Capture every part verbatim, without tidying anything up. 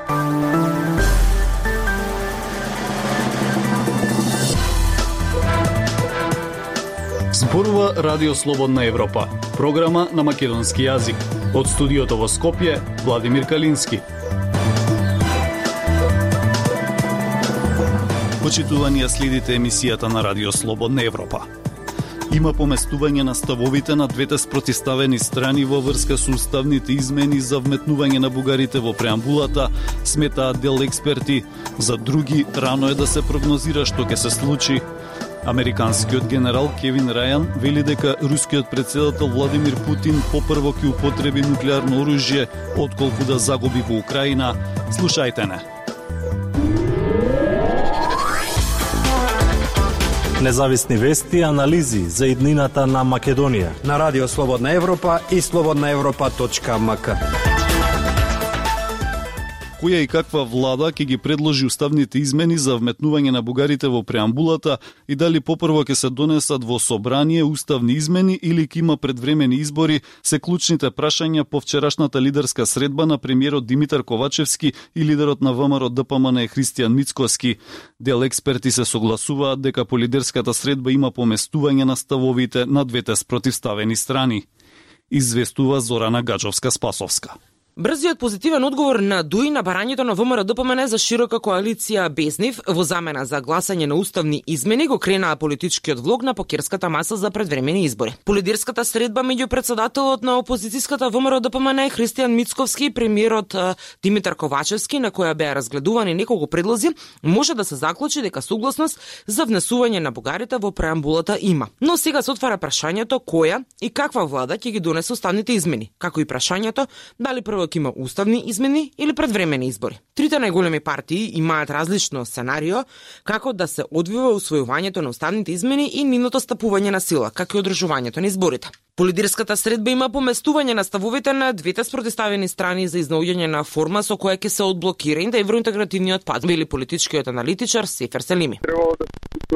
Зборува Радио Слободна Европа, програма на македонски јазик. Од студиото во Скопје, Владимир Калински. Почитувани, следите емисијата на Радио Слободна Европа. Има поместување на ставовите на двете спротивставени страни во врска со уставните измени за вметнување на бугарите во преамбулата, сметаат дел експерти. За други, рано е да се прогнозира што ќе се случи. Американскиот генерал Кевин Рајан вели дека рускиот претседател Владимир Путин попрво ќе употреби нуклеарно оружје отколку да загуби во Украина. Слушајте не. Независни вести и анализи за иднината на Македонија на Радио Слободна Европа и слободна европа точка ем ка. Која и каква влада ќе ги предложи уставните измени за вметнување на бугарите во преамбулата и дали попрво ќе се донесат во собрание уставни измени или ќе има предвремени избори, се клучните прашања по вчерашната лидерска средба на премиерот Димитар Ковачевски и лидерот на ВМРО Д П М Н Христијан Мицкоски. Дел експерти се согласуваат дека по лидерската средба има поместување на ставовите на двете спротивставени страни. Известува Зорана Гаджовска-Спасовска. Брзиот позитивен одговор на ДУИ на барањето на ВМРО Д П М Н за широка коалиција без нив во замена за гласање на уставни измени го кренаа политичкиот влог на покерската маса за предвремени избори. По лидерската средба меѓу председателот на опозицијската ВМРО Д П М Н Христијан Мицковски и премиерот Димитар Ковачевски, на која беа разгледувани неколку предлози, може да се заклучи дека согласност за внесување на бугарите во преамбулата има. Но сега се отвара прашањето која и каква влада ќе ги донесе уставните измени, како и прашањето дали прво ќе има уставни измени или предвремени избори. Трите најголеми партии имаат различно сценарио како да се одвива усвојувањето на уставните измени и нивното стапување на сила, како и одржувањето на изборите. По лидерската средба има поместување на ставовите на двете спротивставени страни за изнаоѓање на форма со која ќе се одблокира евроинтегративниот пат, вели политичкиот аналитичар Сефер Селими. Требало да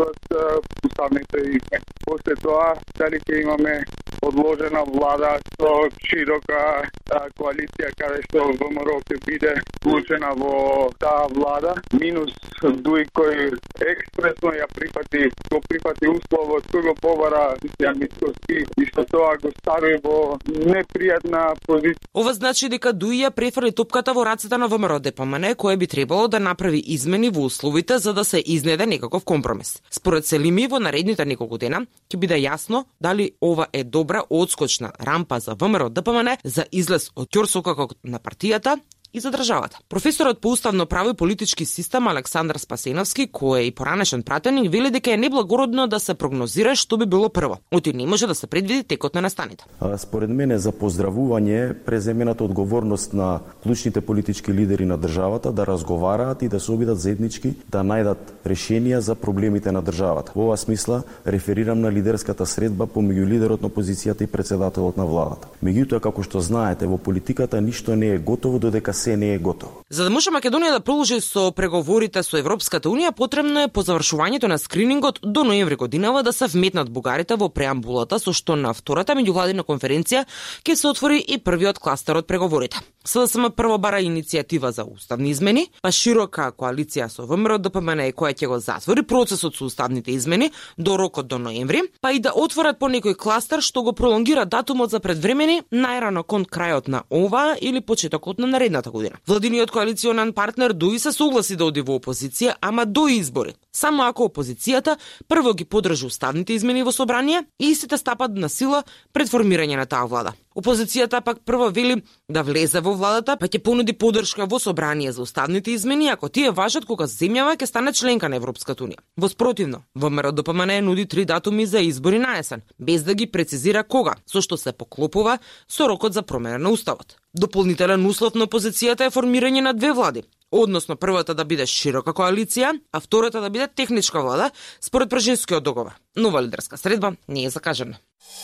се уставните измени. После тоа, дали ќе имаме одложена влада со широка коалиција каде што ВМРО ќе биде вклучена во таа влада, минус ДУИ кој експресно ја прифати, го прифати условот кој го побара Христијан Мицкоски и што тоа го стави во непријатна позиција. Ова значи дека ДУИ ја префрли топката во рацете на ВМРО Д П М Н, кој би требало да направи измени во условите за да се изнеде некаков компромис. Според Селими, во наредните неколку дена ќе биде јасно дали ова е добра одскочна рампа за ВМРО Д П М Н за излез од ќорсокакот на партијата и за државата. Професорот по уставно право и политички систем Александар Спасеновски, кој е и поранешен пратеник, вели дека е неблагородно да се прогнозира што би било прво. Оти не може да се предвиди текот на настаните. Според мене за поздравување преземената одговорност на клучните политички лидери на државата да разговараат и да се обидат заеднички да најдат решенија за проблемите на државата. Во оваа смисла реферирам на лидерската средба помеѓу лидерот на опозицијата и претседателот на владата. Меѓутоа, како што знаете, во политиката ништо не е готово додека се не е готово. За да може Македонија да продолжи со преговорите со Европската унија, потребно е по завршувањето на скринингот до ноември годинава да се вметнат бугарите во преамбулата, со што на втората меѓувладина конференција ќе се отвори и првиот кластер од преговорите. С Д С М прво бара иницијатива за уставни измени, па широка коалиција со ВМРО Д П М Н која ќе го затвори процесот со уставните измени до рокот до ноември, па и да отворат по некој кластер што го пролонгира датумот за предвремени најрано кон крајот на ова или почетокот на наредната година. Владиниот коалиционан партнер ДУИ се согласи да оди во опозиција, ама до избори. Само ако опозицијата прво ги подржи уставните измени во собрание и истите стапат на сила пред формирање на таа влада. Опозицијата пак прво вели да влезе во владата, па ќе понуди поддршка во собрание за уставните измени ако тие важат кога земјава ќе стане членка на Европската унија. Во спротивно, ВМРО Д П М Н нуди три датуми за избори на есен, без да ги прецизира кога, со што се поклопува со рокот за промена на уставот. Дополнителен услов на опозицијата е формирање на две влади, односно првата да биде широка коалиција, а втората да биде техничка влада според Пржинскиот договор. Нова лидерска средба не е закажана.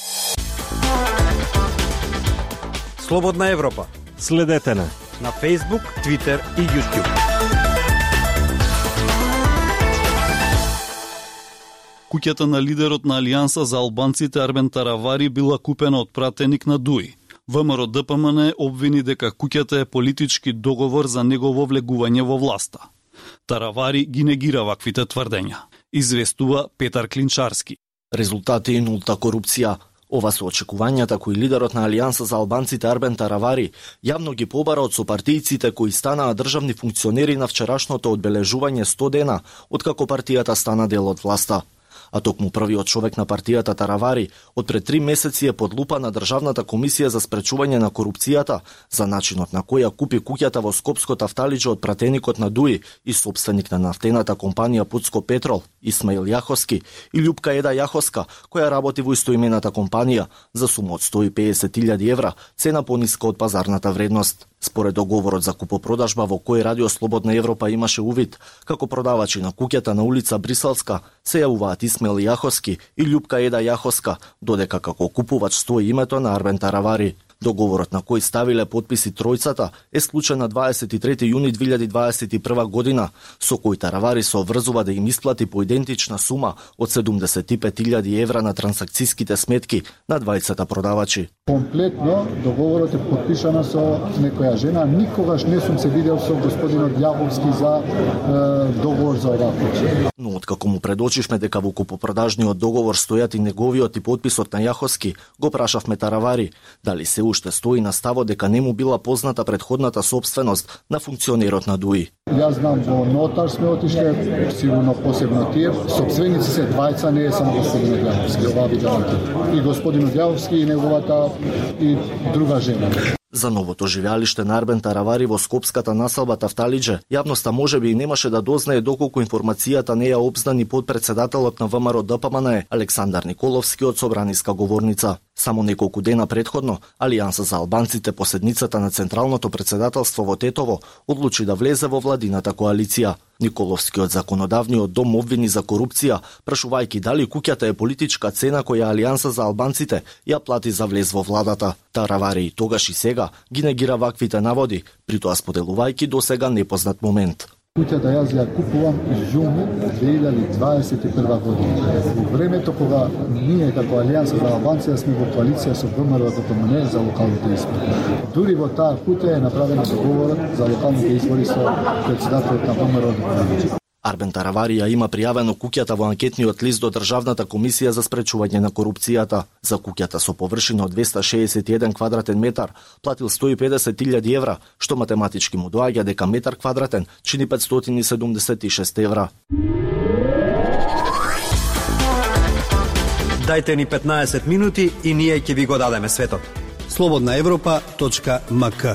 Слободна Европа. Следете на на Facebook, Twitter и YouTube. Куќата на лидерот на Алијанса за албанците Армен Таравари била купена од пратеник на ДУИ. ВМРО Д П М Н обвини дека куќата е политички договор за негово влегување во власта. Таравари ги негира ваквите тврдења. Известува Петар Клинчарски. Резултати и нулта корупција. Ова се очекувањата кои лидерот на Алијанса за албанците Арбен Таравари јавно ги побара од сопартијците кои станаа државни функционери на вчерашното одбележување сто дена откако партијата стана дел од власта. А токму првиот човек на партијата Таравари од пред три месеци е под лупа на Државната комисија за спречување на корупцијата за начинот на кој ја купи куќата во Скопско Тафталиџе од пратеникот на Дуи и сопственик на нафтената компанија Путско Петрол, Исмаил Јаховски, и Љупка Еда Јаховска, која работи во истоимената компанија за сума од сто и педесет илјади евра, цена пониска од пазарната вредност. Според договорот за купопродажба во кој Радио Слободна Европа имаше увид, како продавачи на куќата на улица Бриселска се јавуваат Исмаил Јаховски и Љупка Еда Јаховска, додека како купувач стои името на Арбен Таравари. Договорот на кој ставиле подписи тројцата е случен на дваесет и трети јуни две илјади дваесет и прва година, со кој Таравари се обврзува да им исплати по идентична сума од седумдесет и пет илјади евра на трансакцијските сметки на двајцата продавачи. Комплетно договорот е подпишано со некоја жена. Никогаш не сум се видел со господинот Јаховски за е, договор за оваа куќа. Но откако му предочивме дека во купопродажниот договор стојат и неговиот и подписот на Јаховски, го прашавме Таравари дали се уште стои на ставот дека не му била позната предходната собственост на функционерот на Дуи. Јас знам во нотар сме отишле, сигурно посебно тие. Собственици се двајца, не е само господинот Јаховски, ова ви гарантирам. И господинот Јаховски и неговата и друга жена. За новото живеалиште на Арбен Таравари во скопската населба Тафталиџе, јавноста можеби и немаше да дознае доколку информацијата не ја обзнани подпредседателот на В М Р Д П М Н Александар Николовски од собраниска говорница. Само неколку дена претходно, Алијанса за албанците по седницата на Централното председателство во Тетово одлучи да влезе во владината коалиција. Николовскиот законодавниот дом обвини за корупција, прашувајќи дали куќата е политичка цена која Алијанса за албанците ја плати за влез во владата. Таравари и тогаш и сега ги негира ваквите наводи, притоа споделувајќи до сега непознат момент. Куќата јас ја купувам јуни две илјади дваесет и прва година. Во времето кога ние како Алијанса за албанците сме во коалиција со В М Р Д П М Н за локалните избори. Дури во таа куќа е направена договорот за локалните избори со председателот на В М Р Д П М Н. Арбен Таравари ја има пријавено куќата во анкетниот лист до Државната комисија за спречување на корупцијата. За куќата со површина од двеста шеесет и еден квадратен метар платил сто и педесет илјади евра, што математички му доаѓа дека метар квадратен чини петстотини и седумдесет и шест евра. Дајте ни петнаесет минути и ние ќе ви го дадеме светот. слободна европа точка м к.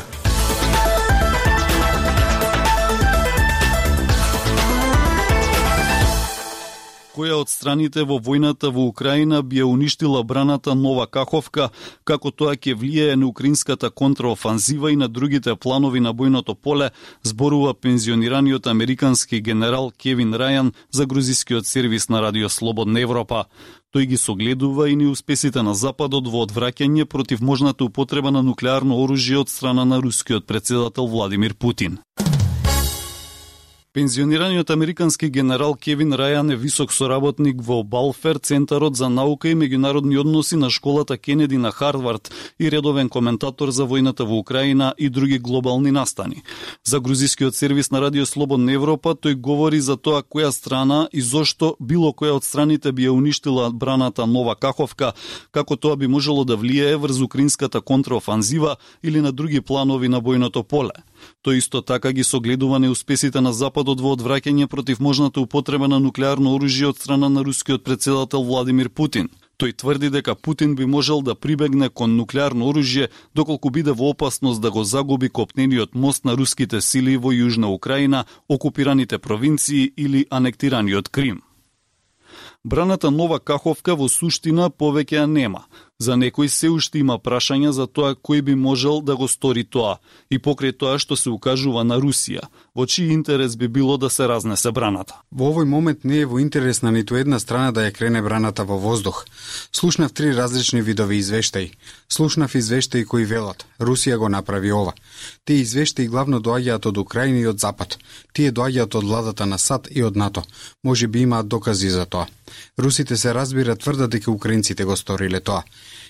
Која од страните во војната во Украина би ја уништила браната Нова Каховка, како тоа ќе влијае на украинската контраофанзива и на другите планови на бојното поле, зборува пензионираниот американски генерал Кевин Рајан за грузискиот сервис на Радио Слободна Европа. Тој ги согледува и неуспесите на Западот во одвраќање против можната употреба на нуклеарно оружје од страна на рускиот председател Владимир Путин. Пензионираниот американски генерал Кевин Рајан е висок соработник во Балфер, Центарот за наука и меѓународни односи на школата Кенеди на Харвард и редовен коментатор за војната во Украина и други глобални настани. За грузискиот сервис на Радио Слободна Европа тој говори за тоа која страна и зошто било која од страните би ја уништила браната Нова Каховка, како тоа би можело да влијае врз украинската контраофанзива или на други планови на бојното поле. Тој исто така ги согледува неуспесите на Западот во одвраќање против можната употреба на нуклеарно оружје од страна на рускиот председател Владимир Путин. Тој тврди дека Путин би можел да прибегне кон нуклеарно оружје доколку биде во опасност да го загуби копнениот мост на руските сили во Јужна Украина, окупираните провинции или анектираниот Крим. Браната Нова Каховка во суштина повеќе ја нема. За некој се уште има прашања за тоа кој би можел да го стори тоа и покрај тоа што се укажува на Русија, во чиј интерес би било да се разнесе браната. Во овој момент не е во интерес на ниту една страна да ја крене браната во воздух. Слушнав три различни видови извештаи. Слушнав извештаи кои велат Русија го направи ова. Тие извештаи главно доаѓаат од Украина и од Запад. Тие доаѓаат од владата на САД и од НАТО. Може би имаат докази за тоа. Русите се разбира тврдат дека украинците го сториле тоа.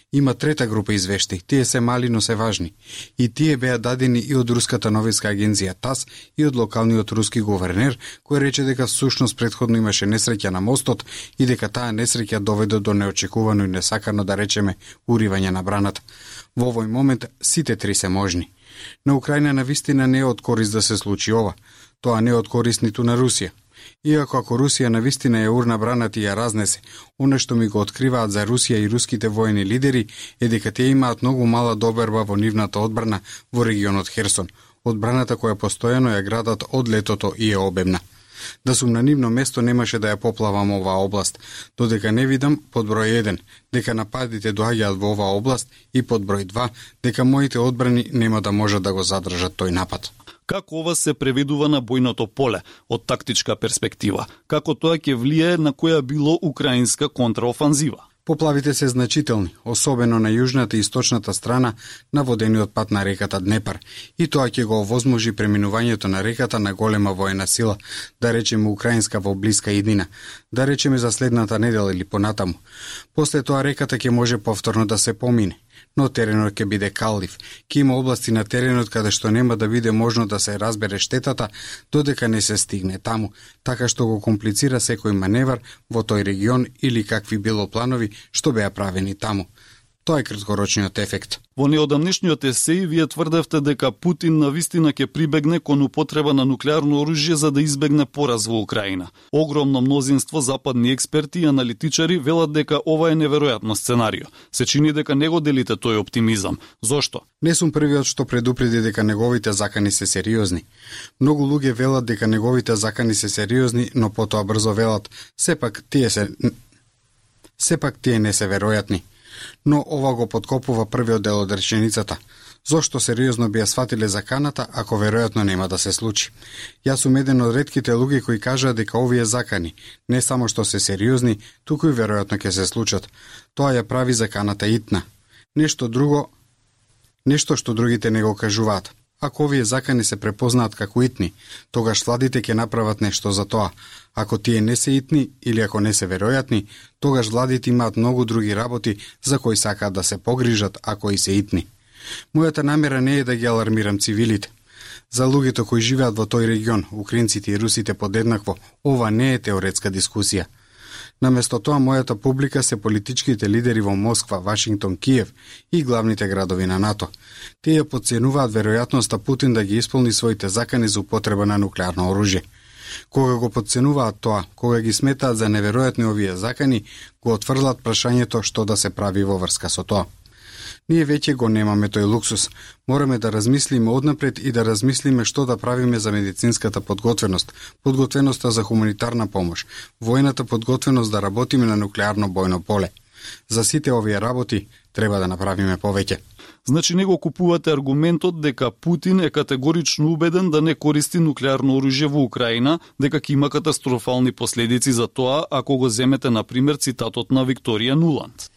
Има трета група извештаи, тие се мали, но се важни. И тие беа дадени и од руската новинска агенција ТАСС и од локалниот руски гувернер, кој рече дека всушност претходно имаше несреќа на мостот и дека таа несреќа доведе до неочекувано и несакано, да речеме, уривање на браната. Во овој момент сите три се можни. На Украина навистина не е од корист да се случи ова. Тоа не е од корист ниту на Русија. Иако ако Русија навистина ја урна браната и ја разнесе, оно што ми го откриваат за Русија и руските воени лидери е дека тие имаат многу мала доберба во нивната одбрана во регионот Херсон, одбраната која постојано ја градат од летото и е обемна. Да сум на нивно место немаше да ја поплавам оваа област, додека не видам под број еден дека нападите доаѓаат во оваа област и под број два дека моите одбрани нема да можат да го задржат тој напад. Како ова се преведува на бојното поле од тактичка перспектива? Како тоа ќе влијае на која било украинска контраофанзива? Поплавите се значителни, особено на јужната и источната страна на водениот пат на реката Днепар, и тоа ќе го овозможи преминувањето на реката на голема воена сила, да речеме украинска во блиска иднина, да речеме за следната недела или понатаму. После тоа реката ќе може повторно да се помине, но теренот ќе биде каллив, ќе има области на теренот каде што нема да биде можно да се разбере штетата додека не се стигне таму, така што го комплицира секој маневар во тој регион или какви било планови што беа правени таму. Тоа е краткорочниот ефект. Во неодамнешниот есеј вие тврдевте дека Путин навистина ќе прибегне кон употреба на нуклеарно оружје за да избегне пораз во Украина. Огромно мнозинство западни експерти и аналитичари велат дека ова е неверојатно сценарио. Се чини дека не го делите тој оптимизам. Зошто? Не сум првиот што предупреди дека неговите закани се сериозни. Многу луѓе велат дека неговите закани се сериозни, но потоа брзо велат сепак тие се сепак тие не се веројатни. Но ова го подкопува првиот дел од реченицата. Зошто сериозно би ја сватиле заканата, ако веројатно нема да се случи? Јас сум еден од ретките луѓе кои кажаат дека овие закани не само што се сериозни, туку и веројатно ќе се случат. Тоа ја прави заканата итна. Нешто друго, нешто што другите не го кажуваат. Ако овие закани се препознаат како итни, тогаш владите ќе направат нешто за тоа. Ако тие не се итни или ако не се веројатни, тогаш владите имаат многу други работи за кои сакаат да се погрижат ако и се итни. Мојата намера не е да ги алармирам цивилите. За луѓето кои живеат во тој регион, украинците и русите подеднакво, ова не е теоретска дискусија. Наместо тоа, мојата публика се политичките лидери во Москва, Вашингтон, Киев и главните градови на НАТО. Тие потценуваат веројатноста Путин да ги исполни своите закани за употреба на нуклеарно оружје. Кога го потценуваат тоа, кога ги сметаат за неверојатни овие закани, го отфрлат прашањето што да се прави во врска со тоа. Ние веќе го немаме тој луксус. Мораме да размислиме однапред и да размислиме што да правиме за медицинската подготвеност, подготвеноста за хуманитарна помош, воената подготвеност да работиме на нуклеарно бојно поле. За сите овие работи треба да направиме повеќе. Значи не го купувате аргументот дека Путин е категорично убеден да не користи нуклеарно оружје во Украина, дека ќе има катастрофални последици за тоа ако го земете на пример цитатот на Викторија Нуланд.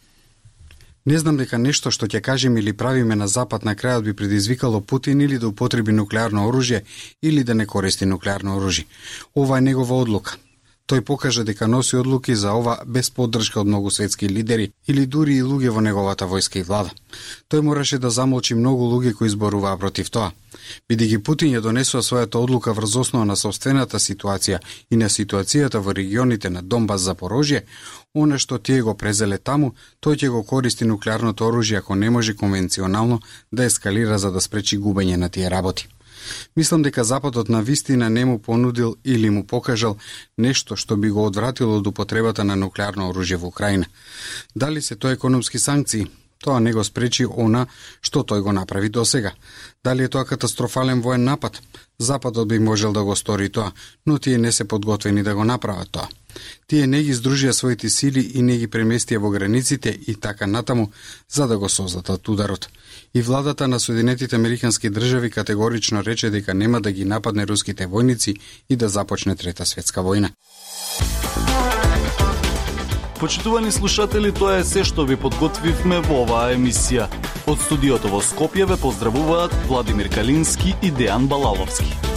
Не знам дека нешто што ќе кажеме или правиме на Запад на крајот би предизвикало Путин или да употреби нуклеарно оружје или да не користи нуклеарно оружје. Ова е негова одлука. Тој покажа дека носи одлуки за ова без поддршка од многу светски лидери или дури и луѓе во неговата војска и влада. Тој мораше да замолчи многу луѓе кои зборуваа против тоа. Бидејќи Путин ја донесува својата одлука врз основа на сопствената ситуација и на ситуацијата во регионите на Донбас, Запорожје, оно што тие го презеле таму, тој ќе го користи нуклеарното оружје ако не може конвенционално да ескалира за да спречи губење на тие работи. Мислам дека Западот на вистина не му понудил или му покажал нешто што би го одвратило од употребата на нуклеарно оружје во Украина. Дали се тоа економски санкции? Тоа не го спречи она што тој го направи досега. Дали е тоа катастрофален воен напад? Западот би можел да го стори тоа, но тие не се подготвени да го направат тоа. Тие не ги здружија своите сили и не ги преместија во границите и така натаму за да го создадат ударот. И владата на Соединетите Американски држави категорично рече дека нема да ги нападне руските војници и да започне Трета светска војна. Почитувани слушатели, тоа е се што ви подготвивме во оваа емисија. Од студиото во Скопје ве поздравуваат Владимир Калински и Дејан Балаловски.